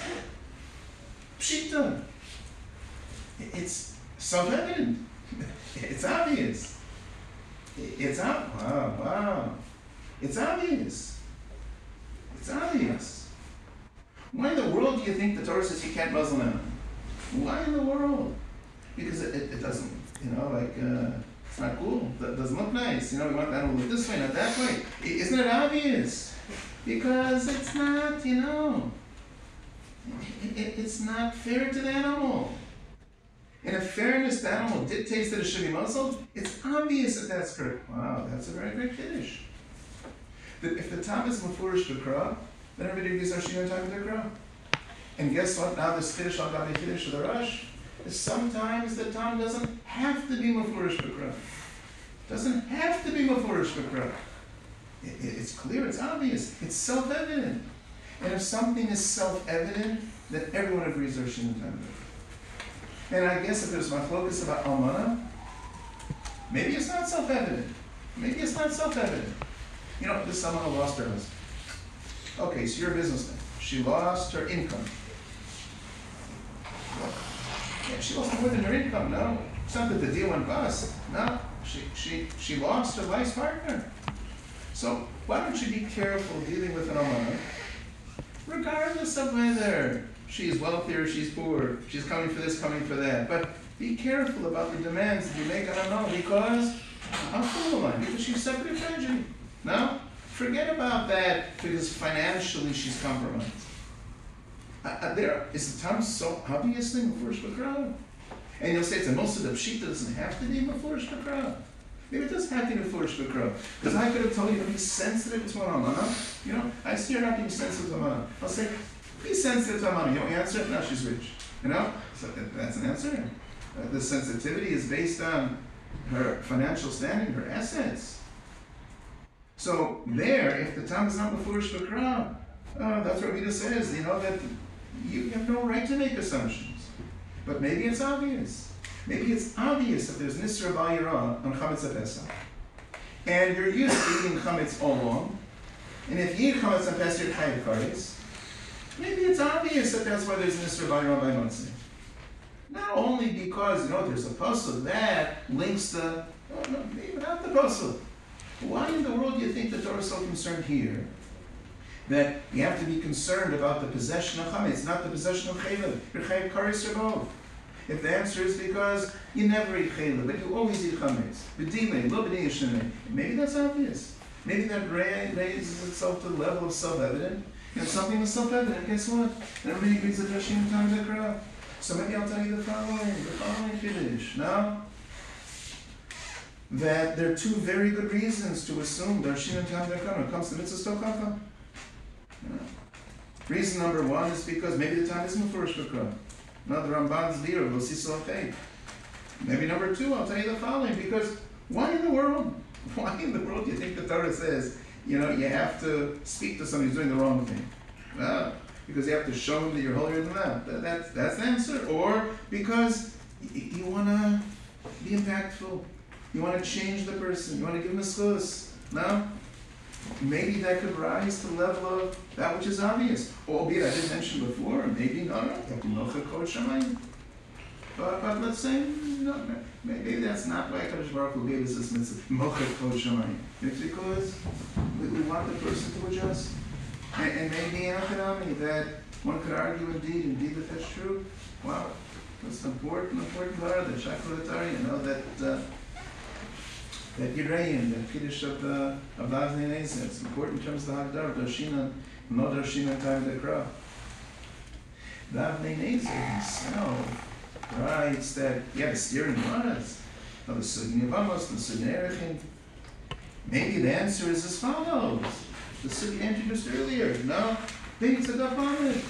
Pshita. It's self-evident. It's obvious. It's wow. It's obvious. It's obvious. Why in the world do you think the Torah says you can't muzzle an animal? Why in the world? Because it doesn't, it's not cool. It doesn't look nice. We want the animal to look this way, not that way. Isn't it obvious? Because it's not, it's not fair to the animal. And if fairness, the animal dictates that it should be muzzled, it's obvious that that's correct. Wow, that's a very great Kiddush. If the Tam is Mufurish B'Kra, then everybody gives Darshin in time of the Kra. And guess what? Now this Kiddush on Gabi Kiddush of the Rosh is sometimes the Tam doesn't have to be Mufurish B'Kra. Doesn't have to be Mufurish B'Kra. It's clear, it's obvious, it's self-evident. And if something is self-evident, then everyone agrees Darshin in time of the Kra. And I guess if there's my focus about Almana, maybe it's not self-evident. This Almana lost her husband. Okay, so you're a businessman. She lost her income. Yeah, she lost more than her income, no? It's not that the deal went bust. No, she lost her life's partner. So why don't you be careful dealing with an Almana, regardless of whether she's wealthy or she's poor, she's coming for this, coming for that. But be careful about the demands that you make on Almana because she's suffering a tragedy. No? Forget about that because financially she's compromised. Is the Tam so obviously Mufurish B'Kra? And you'll say it's most of the Pshita doesn't have to be Mufurish B'Kra. Maybe it does have to be Mufurish B'Kra. Because I could have told you to be sensitive to an Almana. I see you're not being sensitive to Almana. I'll say, be sensitive to Almana. You don't answer it? Now she's rich. So that's an answer. The sensitivity is based on her financial standing, her assets. So there, if the Tam is not mefurish b'kra, that's what Rita says, that you have no right to make assumptions. But maybe it's obvious. Maybe it's obvious that there's Nisra Bal Yirah on Chametz HaPesach. And you're used to eating Chametz all along. And if you eat Chametz HaPesach, you're Chayav Kares. Maybe it's obvious that that's why there's Nisra Bal Yirah by Motzei. Not only because, there's a puzzle that links maybe not the puzzle. Why in the world do you think the Torah is so concerned here that you have to be concerned about the possession of chametz, not the possession of chaylev? You're chayav kares or both. If the answer is because you never eat chaylev, but you always eat chametz, b'dimei, lo b'nei yishnei, maybe that's obvious. Maybe that raises itself to the level of self-evident. If something is self-evident, guess what? Everybody agrees that Rashi and Tam Dekra. So maybe I'll tell you the following Kiddush. Now, that there are two very good reasons to assume Darshin and Tam Dekra when it comes to Mitzvah Stochacha. Reason number one is because maybe the Tam isn't Mefurish B'kra. No, the Ramban's Lira, we'll see Solchay. Maybe number two, I'll tell you the following, because why in the world do you think the Torah says, you have to speak to somebody who's doing the wrong thing? Well, because you have to show them that you're holier than that. That's the answer. Or because you want to be impactful. You want to change the person. You want to give them a schus. No? Maybe that could rise to the level of that which is obvious. Albeit, I did mention before, maybe but let's say, maybe that's not why Kadosh Baruch Hu gave us this mitzvah, Mochet Kol Shamayim. It's because we want the person to adjust. And maybe in economy that one could argue indeed that that's true. Wow, that's an important word, the Shakratari, that Yirayim, that Kiddush of Avnei Nezer. It's important in terms of the Hagdar, Darshina, no Darshina Tam Dekra. The Avnei Nezer himself writes that, the steering was of the Sugni of Amos, the Sugni Erechin. Maybe the answer is as follows. The Sugni introduced earlier. No? Maybe it's a Daf Amid.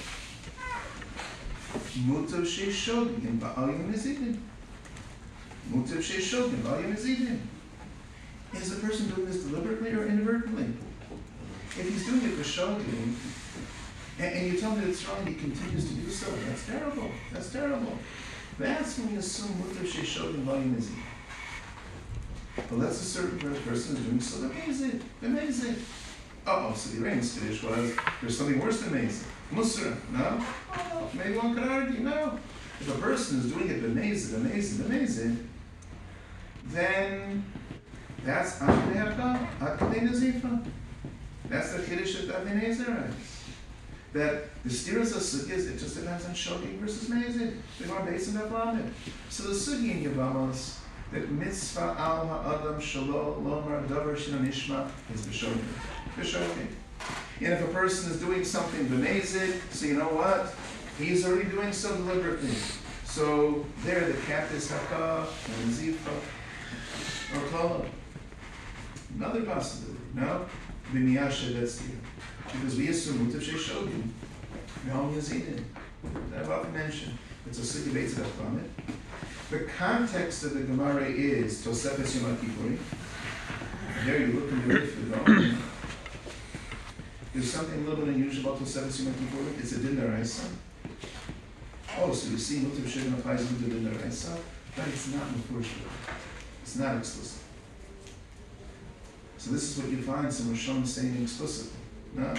Mutav Sheishogin Ba'al Yom Nezidin. Mutav Sheishogin Ba'al Yom Nezidin. Is the person doing this deliberately or inadvertently? If he's doing it for shogin, and you tell me that it's wrong, he continues to do so, that's terrible. That's when we assume Mutav Sheishogin Ba'al Yom Nezidin. But let's assert the person is doing so, amazing. So the Iranian Kiddush was, there's something worse than amazing. Musra, no? Maybe one could argue, no. If a person is doing it amazing, then that's Akadei Nazifa. That's the Kiddush that Avnei Nezer writes. That the steers of Sukkahs, it just depends on Shogig versus Mezid. They're more based on that Lamed. So the Suggi in Yavamos, that mitzvah al ha'adam shalo lomar davar shino nishma is b'shogig. And if a person is doing something b'mezid, so you know what? He's already doing so deliberately. So there the cat is haka and zifa or kala. Another possibility. No? B'miyasha that's here. Because we assume mutav sheishogin. Yom yazidin. That I've often mentioned. It's a Sugi Beitz from it. The context of the Gemara is Tosefes Yom Kippurim. There you look in the Rif Yudom. There's something a little bit unusual about Tosefes Yom Kippurim. It's a din deraisa. So you see, Mutav Shevin applies to the din deraisa, but it's not mefurish. It's not explicit. So this is what you find some Rishonim saying explicitly. No?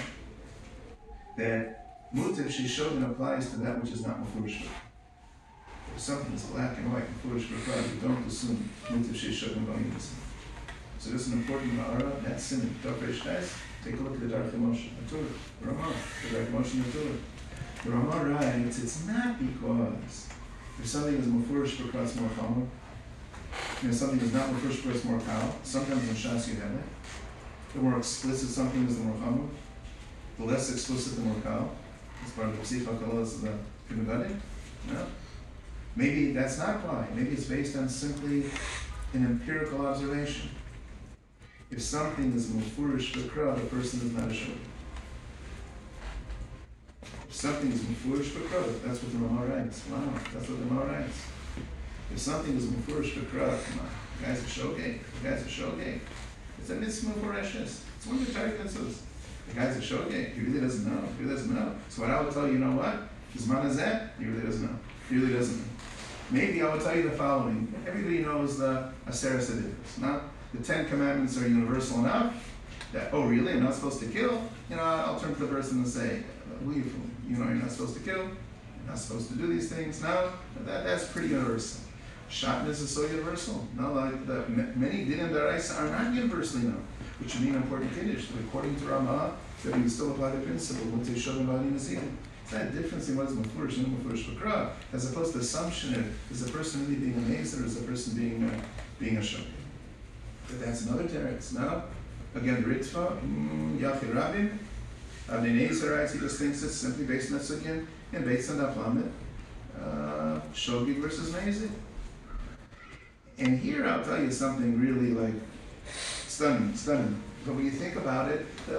That Mutav Sheishogin applies to that which is not mefurish. If something is black and white and foolish for a you don't assume Mutav Sheishogin Ba'al Yom Nezidin. So this is an important Ma'ara, that's Siman. Take a look at the Darkei Moshe, the Ramah, the Darkei Moshe, the Torah. The Ramah writes, it's not because if something is mefurish for it's more chomer, something is not mefurish for it's more kal. Sometimes in Shas you have it. The more explicit something is, the more chomer. The less explicit, the more kal. It's part of the Psich HaKalos of the Kinugadi. No? Maybe that's not why. Maybe it's based on simply an empirical observation. If something is mufurish b'kra, the person is not a shogeg. If If something is mufurish b'krov, that's what the Rama writes. Wow, that's what the Rama writes. If something is mufurish b'krov, the guy's a shogeg. The guy's a shogeg. It's a mitzvah mufureshes. It's one of the Torah mitzvahs. The guy's a shogeg. He really doesn't know. He really doesn't know. So what I will tell you, you know what? His man is that. He really doesn't know. He really doesn't know. Maybe I will tell you the following. Everybody knows the Aseret Sedivos. Now, the 10 Commandments are universal enough that, oh really, I'm not supposed to kill? You know, I'll turn to the person and say, who are you fooling? You know you're not supposed to kill. You're not supposed to do these things. No, that's pretty universal. Shatnez is so universal. No, like many dinim daraisa are not universally known, which would mean important kiddush. But according to Ramah, that we would still apply the principle when Teshuv and Nasidim. It's that difference in what is mufurish and mufurish b'krah, as opposed to assumption of is a person really being a mazer or is a person being a shogeg. But that's another teretz. Now, again, Ritva, Yachid Rabin, Avnei Nezer writes, he just thinks it's simply based on that sugyan and based on that lamed, shogeg versus mazer. And here I'll tell you something really like stunning. But when you think about it, you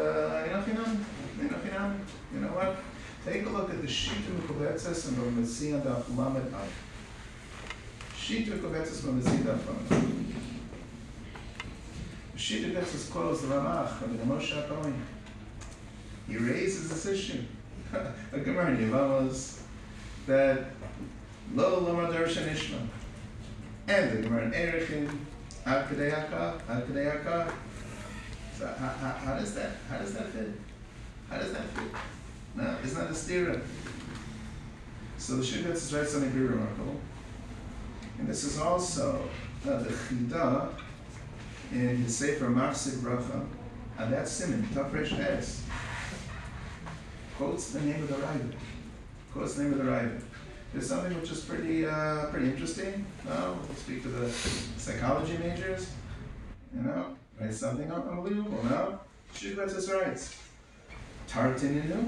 know what? Take a look at the Shita Mekubetzes and the Messiah Daf Lamed Av. Shita Mekubetzes and the Messiah Daf Lamed Av. The Shita Mekubetzes quotes the Ramach of the Moshe HaKohen. He raises this issue. A Gemara in Yevamos that Lo Lama Darshan Ishma. And the Gemara in Erechin, Ad Kadei Haka. So how does that fit? How does that fit? No, it's not a stira. So the Shitbetz writes something very remarkable. And this is also the Chida in his Sefer Machzik Bracha, and that Siman, Tafresh Es, quotes the name of the Raiva. There's something which is pretty interesting. No, we'll speak to the psychology majors. You know, writes something unbelievable. No, Shitbetz writes, Tartininu.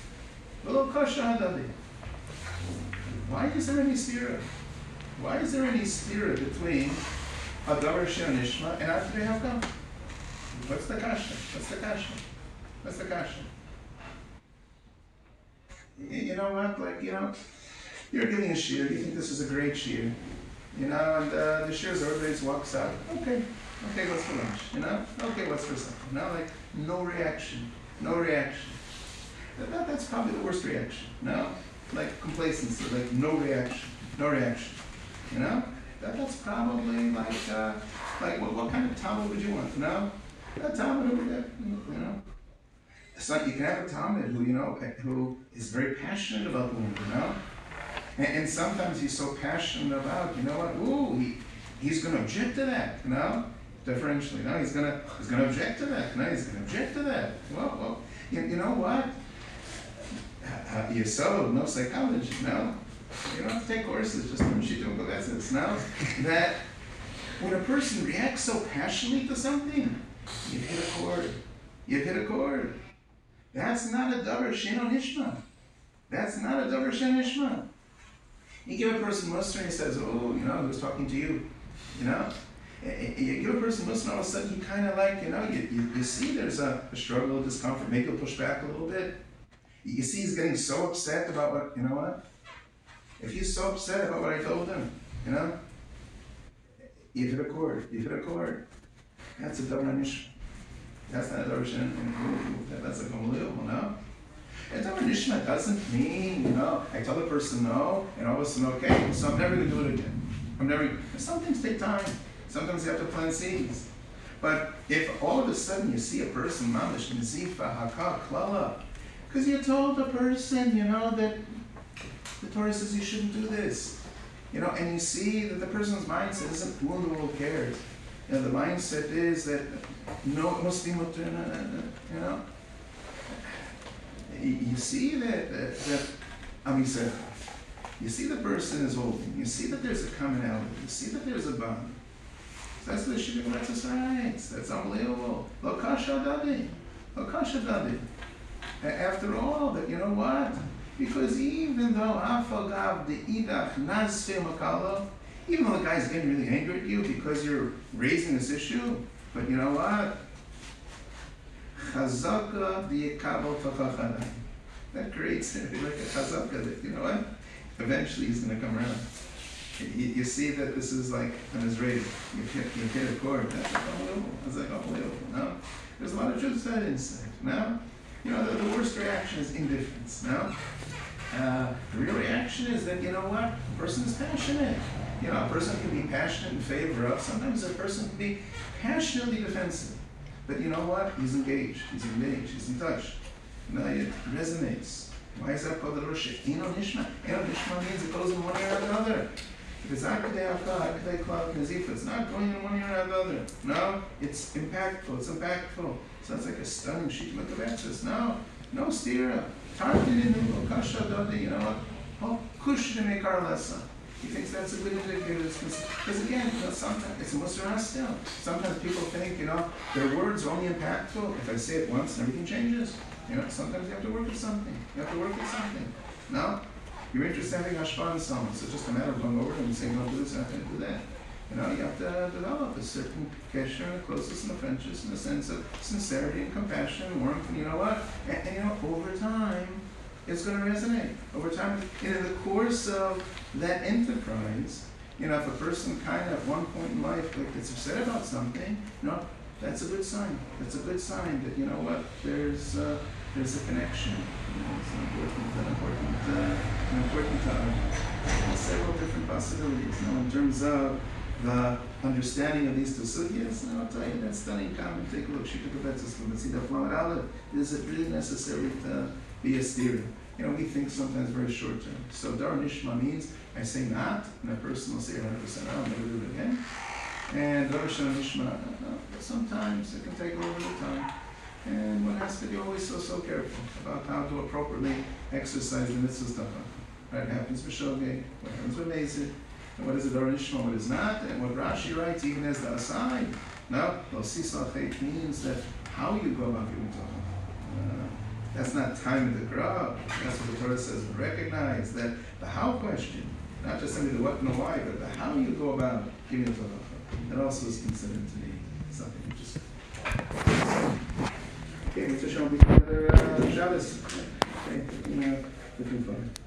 Why is there any stira? Why is there any stira between Adavar She'anishma and After Hakam? What's the kasha? You know what? Like, you know, you're giving a shir. You think this is a great shir. You know, and the shir's everybody walks out. Okay, what's for lunch? You know? Okay, what's for supper? You know, like, no reaction. That's probably the worst reaction. No, like complacency, like no reaction. You know, that's probably like what kind of Talmud would you want? No, that Talmud over there. You know, so you can have a Talmud who is very passionate about the word. You know, and sometimes he's so passionate about, you know what? Ooh, he's going to object to that. You know, differentially. No, he's gonna object to that. No, he's going to object to that. Well, you know what? You're so no psychology, no. You don't have to take courses, just learn Shita Mekubetzes. No, that when a person reacts so passionately to something, you've hit a chord. That's not a davar she'eino nishma. You give a person Musar and he says, oh, you know, who's talking to you? You know? You give a person Musar and all of a sudden you kind of like, you know, you see there's a struggle, a discomfort, maybe he'll push back a little bit. You see he's getting so upset about what, you know what? If he's so upset about what I told him, you know, you've hit a chord. That's a davar nishma. That's not a davar she'eino. That's like unbelievable, no? A davar nishma doesn't mean, you know, I tell the person no, and all of a sudden, okay, so I'm never going to do it again. Some things take time. Sometimes you have to plant seeds. But if all of a sudden you see a person, mamish, nizifa, haka, klala, because you told the person, you know, that the Torah says you shouldn't do this. You know, and you see that the person's mindset isn't who in the world cares. You know, the mindset is that no, it must be mutter, you know. You see that Amisah, you see the person is holding, you see that there's a commonality, you see that there's a bond. So that's what the Shita Mekubetzes writes. That's unbelievable. Lo kasha dadi. After all, that, you know what? Because even though afagav the idach nazfe makalo, even though the guy's getting really angry at you because you're raising this issue, but you know what? Chazaka v'yekabel tachachadai. that creates like a chazaka that, you know what, eventually he's going to come around. You see that this is like an Israeli. You hit a chord, that's like unbelievable. It's like unbelievable. No? There's a lot of truth to that insight. No? You know, the worst reaction is indifference. No? The real reaction is that, you know what, a person is passionate. You know, a person can be passionate in favor of. Sometimes a person can be passionately defensive. But you know what? He's engaged. He's in touch. No, it resonates. Why is that called the Rosh? Eno Nishma. Eno Nishma means it goes in one ear or the other. If it's Akadei Akad, Akadei Klav Nazifa, it's not going in one ear or the other. No, it's impactful. So it's like a stunning sheet of access. No stira. Tartin in the Kasha Dodi, you know what? Oh, Kush to make our lesson. He thinks that's a good indicator. Because again, you know, sometimes it's a Musar still. Sometimes people think, you know, their words are only impactful if I say it once and everything changes. You know, sometimes you have to work with something. No? You're interested in having hashpah on someone, so it's just a matter of going over them and saying, don't do this, I'm not going to do that. You know, you have to develop a certain kesher and a closeness and a friendship and a sense of sincerity and compassion and warmth, and you know what? And you know, over time, it's going to resonate. Over time, in the course of that enterprise, you know, if a person kind of at one point in life like gets upset about something, you know, that's a good sign. That's a good sign that, you know what, there's a connection. You know, it's an important several different possibilities. You know, in terms of the understanding of these two sugyas, and I'll tell you that stunning comment. Take a look. Shita Kabetzis, let's see the flower aleph. Is it really necessary to be a steer? You know, we think sometimes very short term. So Dar Nishma means I say not, and a person will say 100%, I'll never do it again. And Dar Nishma, but sometimes it can take a little bit of time. And one has to be always so careful about how to appropriately exercise the mitzvahs dafa. Right? It happens with Shogeg, what happens with Mezid, and what is a Dar Nishma, what is not, and what Rashi writes even as the aside. No, Losisa Chet means that how you go about giving dafa. That's not time in the grab. That's what the Torah says. Recognize that the how question, not just simply the what and the why, but the how you go about giving dafa. That also is considered to be something interesting. Okay, Mr. Sean, we can Shabbos. Okay, looking forward.